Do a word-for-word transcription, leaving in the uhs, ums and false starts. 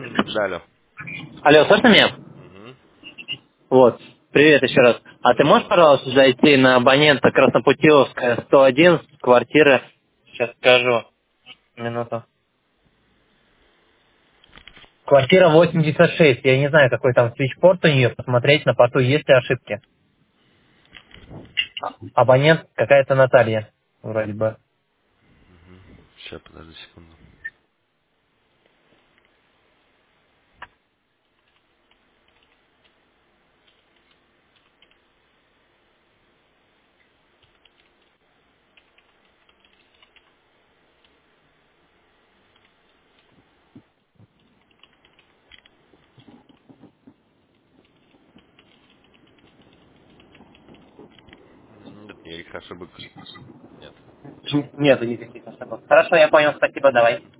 Да, алло. Алло, слышно меня? Мгм. Вот. Привет еще раз. А ты можешь, пожалуйста, зайти на абонента Краснопутиловская, сто один, квартира, сейчас скажу, минуту. Квартира восемьдесят шесть. Я не знаю, какой там свитчпорт у нее, посмотреть на порту, есть ли ошибки. Абонент какая-то Наталья, вроде бы. Сейчас, подожди секунду. Нет, никаких ошибок нет. Нету никаких ошибок. Хорошо, я понял, спасибо, давай.